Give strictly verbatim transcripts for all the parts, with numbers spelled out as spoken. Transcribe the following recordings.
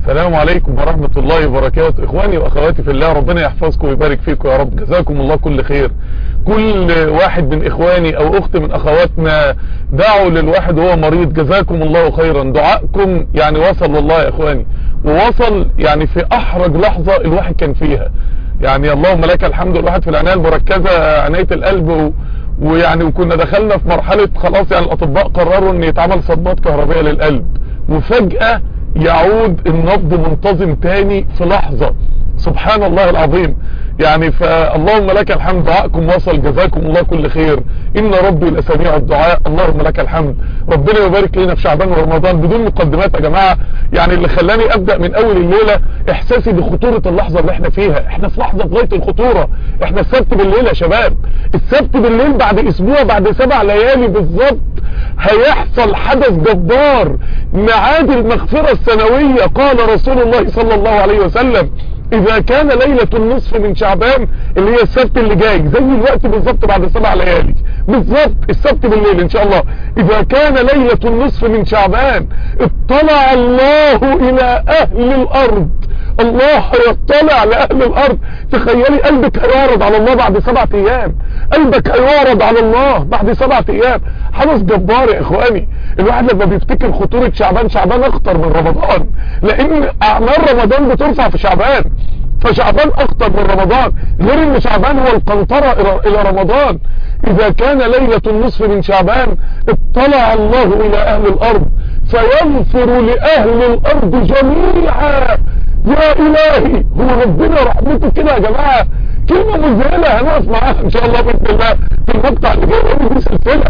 السلام عليكم ورحمة الله وبركاته. اخواني واخواتي في الله، ربنا يحفظكم ويبارك فيكم يا رب. جزاكم الله كل خير. كل واحد من اخواني او اخت من اخواتنا دعوا للواحد وهو مريض، جزاكم الله خيرا. دعائكم يعني وصل والله يا اخواني، ووصل يعني في احرج لحظة الواحد كان فيها. يعني اللهم لك الحمد. الواحد في العناية المركزة، عناية القلب و... ويعني وكنا دخلنا في مرحلة خلاص، يعني الاطباء قرروا ان يتعمل صدمات كهربائية للقلب، وفجأة يعود النبض منتظم تاني في لحظة. سبحان الله العظيم. يعني فاللهم لك الحمد. دعائكم وصل، جزاكم الله كل خير. ان ربي لسميع الدعاء. اللهم لك الحمد. ربنا يبارك لنا في شعبان ورمضان. بدون مقدمات يا جماعة، يعني اللي خلاني ابدأ من اول الليلة احساسي بخطورة اللحظة اللي احنا فيها. احنا في لحظة غاية الخطورة. احنا السبت بالليل يا شباب، السبت بالليل بعد اسبوع، بعد سبع ليالي بالظبط هيحصل حدث جبار، ميعاد المغفرة السنوية. قال رسول الله صلى الله عليه وسلم: اذا كان ليلة النصف من شعبان، اللي هي السبت اللي جاي زي الوقت بالظبط بعد سبع ليالي بالظبط، السبت بالليل ان شاء الله، اذا كان ليلة النصف من شعبان اطلع الله الى اهل الارض. الله يطلع لأهل الأرض. تخيلي قلبك هيعرض على الله بعد سبعة أيام، قلبك هيعرض على الله بعد سبعة أيام. حدث جبار يا إخواني. الواحد لما بيفتكر خطورة شعبان، شعبان أخطر من رمضان، لأن أعمال رمضان بترفع في شعبان، فشعبان أخطر من رمضان، غير ان شعبان هو القنطرة إلى رمضان. إذا كان ليلة النصف من شعبان اطلع الله إلى أهل الأرض فيغفر لأهل الأرض جميعا. يا إلهي، هو ربنا رحمته كده يا جماعة. كلمة مذهلة هنقف معاها إن شاء الله بإذن الله في المقطع اللي جاي، لأن دي سلسلة.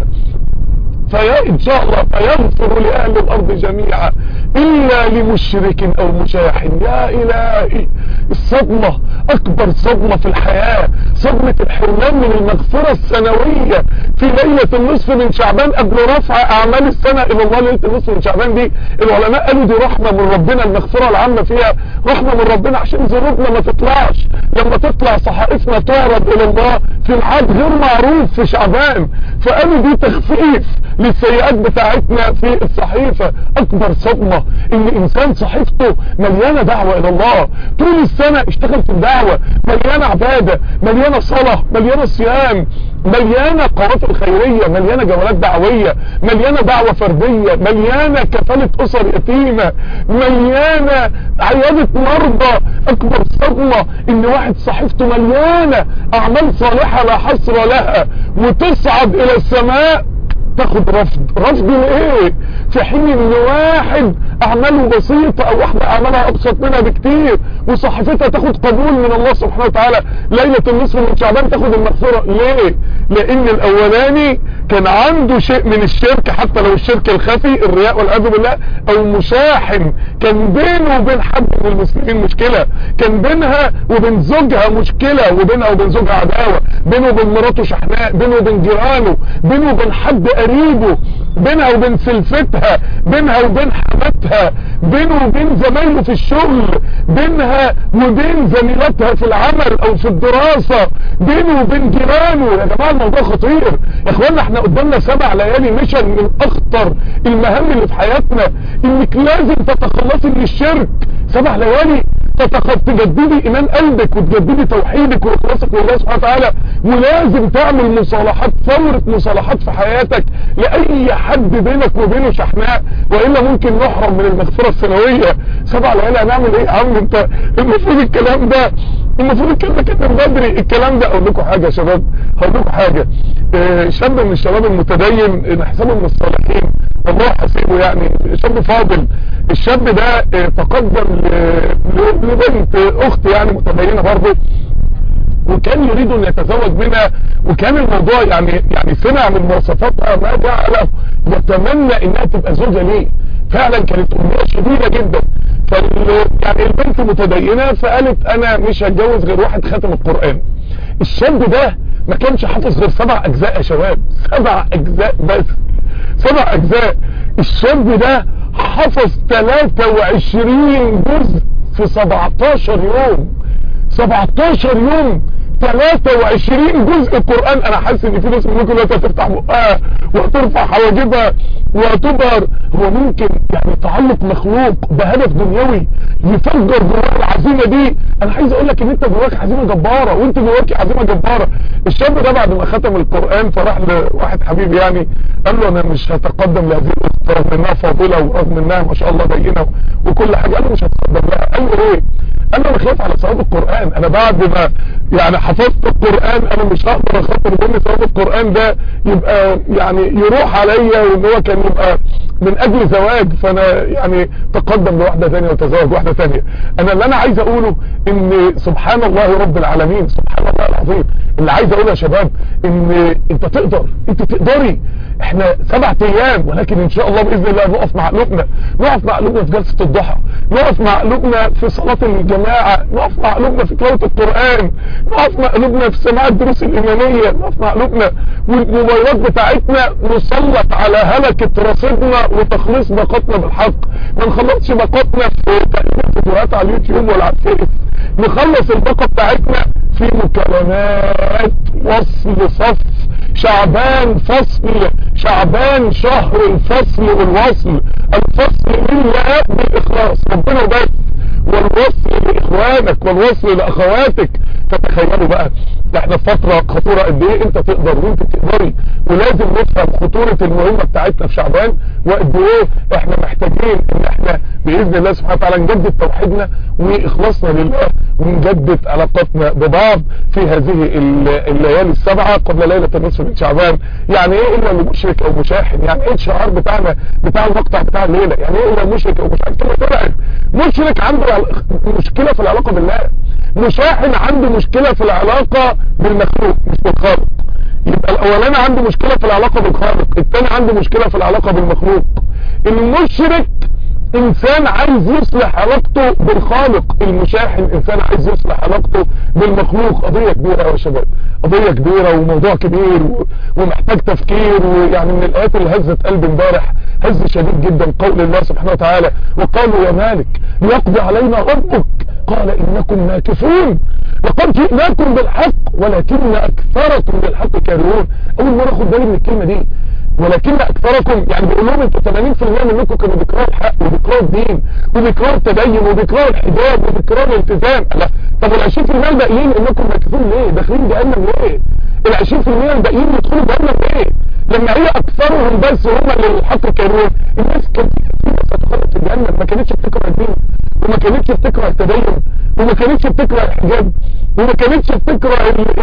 فيا إن شاء الله فيغفر لأهل الأرض جميعا إلا لمشرك أو مشاح. يا إلهي، الصدمة أكبر صدمة في الحياة، صدمة الحرمان من المغفرة السنوية في ليلة النصف من شعبان قبل رفع أعمال السنة إلى الله. ليلة النصف من شعبان دي العلماء قالوا دي رحمة من ربنا، المغفرة العامة فيها رحمة من ربنا عشان ذنوبنا ما تطلعش. لما تطلع صحائفنا تعرض إلى الله في ميعاد غير معروف في شعبان، فقالوا دي تخفيف للسيئات بتاعتنا في الصحيفة. اكبر صدمة ان انسان صحيفته مليانة دعوة الى الله، طول السنة اشتغل في الدعوة، مليانة عبادة، مليانة صلاة، مليانة صيام، مليانة قوافل خيرية، مليانة جولات دعوية، مليانة دعوة فردية، مليانة كفالة اسر يتيمة، مليانة عيادة مرضى. اكبر صدمة ان واحد صحيفته مليانة اعمال صالحة لا حصر لها، وتصعد الى السماء تاخد رفض. رفض لايه؟ في حين ان واحد اعماله بسيطة او واحدة اعمالها ابسط منها بكتير وصحفتها تاخد قبول من الله سبحانه وتعالى. ليلة النصف من شعبان تاخد المغفرة. ليه؟ لان الاولاني كان عنده شيء من الشرك، حتى لو الشرك الخفي، الرياء والعياذ بالله، او مشاحن، كان بينه وبين حد من المسلمين مشكلة، كان بينها وبين زوجها مشكلة، وبينها وبين زوجها عداوة، بينه وبين مراته شحناء، بينه وبين جيرانه، بينه وبين حد قريبه، بينها وبين سلفتها، بينها وبين حماتها، بينه وبين زمايله في الشغل، بينها وبين زميلاتها في العمل او في الدراسة، بينه وبين جيرانه. يا جماعة الموضوع خطير يا اخوانا. احنا قدامنا سبع ليالي مشن من اخطر المهام اللي في حياتنا، انك لازم تتخلصي من الشرك. سبع ليالي تجددي ايمان قلبك وتجددي توحيدك واخلاصك لله سبحانه وتعالى، ولازم تعمل مصالحات، ثورة مصالحات في حياتك لاي حد بينك وبينه شحناء، والا ممكن نحرم من المغفرة السنوية. سبع ليالي هنعمل ايه يا عم انت؟ المفروض الكلام ده المفروض الكلام ده كان من بدري. الكلام ده اقول لكم حاجة يا شباب، هقول لكم حاجة. اه شاب من الشباب المتدين نحسبه من الصالحين، والله حسيبه يعني شاب فاضل. الشاب ده اه تقدم لبنت اخت يعني متدينة برضه، وكان يريد ان يتزوج منها، وكان الموضوع يعني يعني سمع من مواصفاتها ما جعله يتمنى انها تبقى زوجة ليه. فعلا كانت امنية شديدة جدا. فال يعني البنت متدينة، فقالت انا مش هتجوز غير واحد ختم القرآن. الشاب ده ما كانش حافظ غير سبع اجزاء يا شباب، سبع اجزاء بس، سبع اجزاء. الشاب ده حفظ ثلاثة وعشرين جزء في سبعتاشر يوم. سبعتاشر يوم ثلاثة وعشرين جزء قرآن. انا حاسس ان في ناس منكم دلوقتي هتفتح بقها وهترفع حواجبها وهتبهر. هو ممكن يعني تعلق مخلوق بهدف دنيوي يفجر جواك العزيمة دي؟ انا عايز اقول لك ان انت جواك عزيمة جبارة، وانت جواك عزيمة جبارة. الشاب ده بعد ما ختم القرآن فراح لواحد حبيب يعني قال له انا مش هتقدم لهذه الاخت رغم انها فاضلة ورغم انها ما شاء الله بينة وكل حاجة. قال له مش هتقدم لها. قال له ايه؟ قال له انا خايف على ثواب القرآن، انا بعد ما يعني حفظت القرآن انا مش هقدر اخاطر بان ثواب القرآن ده يبقى يعني يروح عليا، وان هو كان يبقى من اجل زواج، فانا يعني تقدم لواحدة ثانية وتزوج واحدة ثانية. انا اللي انا عايز اقوله ان سبحان الله رب العالمين، سبحان الله العظيم. اللي عايز اقوله يا شباب ان انت تقدر، انت تقدري. احنا سبعة ايام ولكن ان شاء الله باذن الله نقف مع قلوبنا، نقف مع قلوبنا في جلسة الضحى، نقف مع قلوبنا في صلاة الجماعة، نقف مع قلوبنا في تلاوة القرآن، نقف مع قلوبنا في سماع الدروس الإيمانية، نقف مع قلوبنا والموبايلات بتاعتنا نسلط على هلكة رصيدنا وتخليص باقتنا بالحق. ما نخلصش باقتنا في تقليد فيديوهات على اليوتيوب ولا على الفيس، نخلص الباقة بتاعتنا في مكالمات وصل صف. شعبان فصل، شعبان شهر الفصل والوصل. الفصل لله بالإخلاص ربنا بس، والوصل لإخوانك والوصل لأخواتك. فتخيلوا بقى احنا في فترة خطورة قد ايه انت تقدر وانت تقدري، ولازم نفهم خطورة المهمة بتاعتنا في شعبان، وقد ايه احنا محتاجين ان احنا باذن الله سبحانه وتعالى نجدد توحيدنا واخلاصنا لله، ونجدد علاقاتنا ببعض في هذه الليالي السبعة قبل ليلة النصف من شعبان. يعني ايه الا المشرك او مشاحن؟ يعني ايه الشعار بتاعنا بتاع المقطع بتاع الليلة؟ يعني ايه الا مشرك او مشاحن؟ كما طلعت مشرك عنده مشكلة في العلاقة بالله، مشاحن عنده مشكلة في العلاقة بالمخلوق مش بالخالق. يبقى الاولاني عنده مشكلة في العلاقة بالخالق، الثاني عنده مشكلة في العلاقة بالمخلوق. المشرك انسان عايز يصلح علاقته بالخالق، المشاحن انسان عايز يصلح علاقته بالمخلوق. قضية كبيرة يا شباب، قضية كبيرة وموضوع كبير ومحتاج تفكير. ويعني من الايات اللي هزت قلبي امبارح هز شديد جدا قول الله سبحانه وتعالى وقالوا يا مالك ليقضي علينا ربك قال انكم ماكثون لقد جئناكم بالحق ولكن اكثركم للحق كارهون. اول مرة اخد بالي من الكلمة دي، ولكن اكثركم يعني بيقول لهم انتوا ثمانين بالمية منكم كانوا بيكرهوا الحق وبيكرهوا الدين وبيكرهوا التدين وبيكرهوا الحجاب وبيكرهوا الالتزام. لا طب ال عشرين بالمية الباقيين انكم ماكثون ليه؟ داخلين جهنم ليه؟ ال عشرين بالمية الباقيين يدخلوا جهنم ليه؟ لما هي اكثرهم بس هم اللي الحق كارهون. الناس كانت في ناس هتخلص في جهنم ما كانتش بتكره الدين وما كانتش بتكره التدين وما كانتش بتكره الحجاب وما كانتش بتكره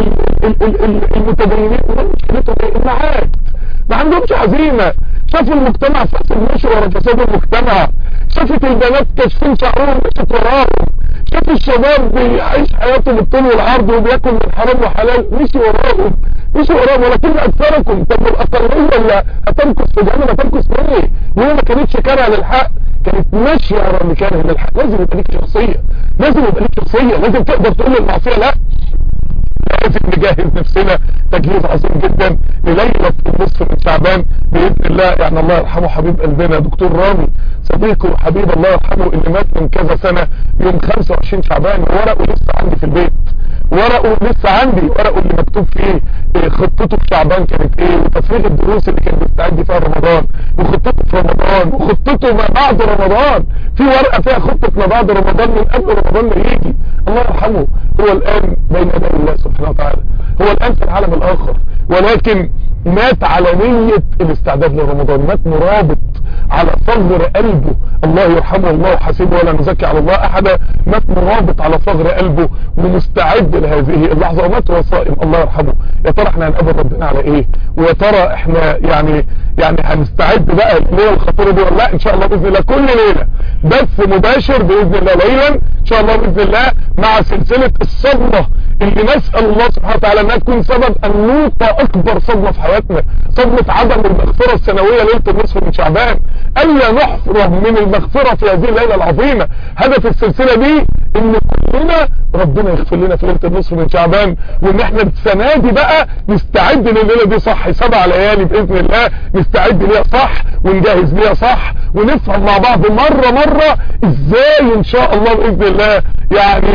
المتدينين. وما مشكلتهم ايه؟ المعاد ما عندهمش عزيمة. شافوا المجتمع فاسد ماشي ورا فساد المجتمع، شافت البنات كاشفين شعرهم مشت وراهم، شاف الشباب بيعيش حياته بالطول والعرض وبياكل من حرام وحلال مشي وراهم مشي وراهم. ولكن اكثركم طب الاقليه اللي هتمكث في جهنم هتمكث ليه؟ وهي ما كانتش كارهه للحق، كانت ماشيه ورا اللي كاره للحق. لازم يبقى ليك شخصيه، لازم يبقى ليك شخصيه، لازم تقدر تقول للمعصيه لا. لازم نجهز نفسنا تجهيز عظيم جدا لليلة النصف من شعبان بإذن الله. يعني الله يرحمه حبيب قلبنا دكتور رامي صديقه وحبيب الله يرحمه اللي مات من كذا سنة يوم خمسة وعشرين شعبان، ورقه لسه عندي في البيت، ورقه لسه عندي، ورقه اللي مكتوب فيه خطته في شعبان كانت ايه، وتفريغ الدروس اللي كان بيستعد فيها رمضان، وخطته في رمضان، وخطته ما بعد رمضان. في ورقة فيها خطة ما بعد رمضان من قبل رمضان ما يجي. الله يرحمه هو الآن بين يدي الله سبحانه وتعالى، هو الآن في العالم الآخر، ولكن مات على نية الاستعداد لرمضان، مات مرابط على صغر قلبه. الله يرحمه الله حسيبه ولا نزكي على الله احدا. مات مرابط على صغر قلبه ومستعد لهذه اللحظة، ومات وهو صائم. الله يرحمه. يا ترى احنا هنقابل ربنا على ايه؟ ويا ترى احنا يعني يعني هنستعد بقى لليله الخطيره دي ولا لا؟ ان شاء الله باذن الله كل ليله بث مباشر باذن الله ليلا ان شاء الله باذن الله مع سلسله الصدمه اللي نسال الله سبحانه وتعالى انها تكون سبب ان نوقع اكبر صدمه في حياتنا، صدمه عدم المغفره السنويه ليله النصف من شعبان، الا نحرم من المغفره في هذه الليله العظيمه. هدف السلسله دي ان كلنا ربنا يغفر لنا في ليله النصف من شعبان، وان احنا السنه دي بقى نستعد لليله دي صح، سبع ليالي باذن الله نستعد ليها صح ونجهز ليها صح، ونفهم مع بعض مره مره ازاي ان شاء الله باذن الله يعني ما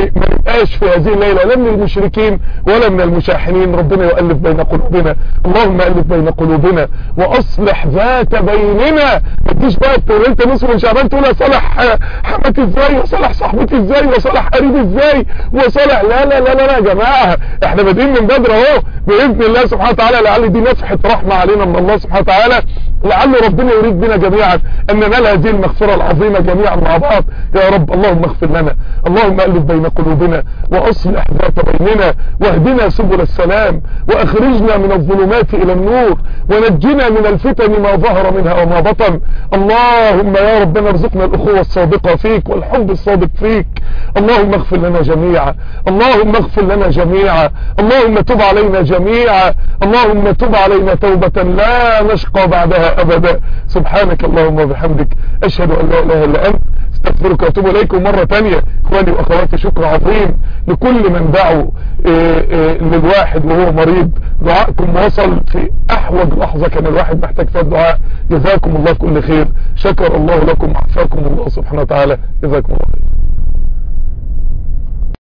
نبقاش في هذه الليلة لا من المشركين ولا من المشاحنين. ربنا يؤلف بين قلوبنا، اللهم ألف بين قلوبنا واصلح ذات بيننا. ما تجيش بقى تقول انت نصف من شعبان تقول صالح حماتي ازاي وصالح صاحبتي ازاي وصالح قريبي ازاي وصالح، لا لا لا لا يا جماعة، احنا بادئين من بدري اهو باذن الله سبحانه وتعالى. لعل دي نفحة رحمة علينا من الله سبحانه وتعالى، لعل ربنا يريد بنا جميعا ان ننال هذه المغفرة العظيمة جميعا مع بعض يا رب. اللهم اغفر لنا، اللهم ألف بين قلوبنا واصلح ذات بيننا، واهدنا سبل السلام، واخرجنا من الظلمات الى النور، ونجنا من الفتن ما ظهر منها وما بطن. اللهم يا ربنا ارزقنا الاخوة الصادقة فيك والحب الصادق فيك. اللهم اغفر لنا جميعا، اللهم اغفر لنا جميعا، اللهم تب علينا جميعا، اللهم تب علينا توبة لا نشقى بعدها ابدا. سبحانك اللهم وبحمدك، اشهد ان لا اله الا انت، استغفرك واتوب اليكم. مرة تانية اخواني واخواتي، شكر عظيم لكل من دعوا إيه إيه للواحد وهو مريض. دعائكم وصل في احوج لحظة كان الواحد محتاج فيها الدعاء. جزاكم الله كل خير، شكر الله لكم، عافاكم الله سبحانه وتعالى، جزاكم الله خير.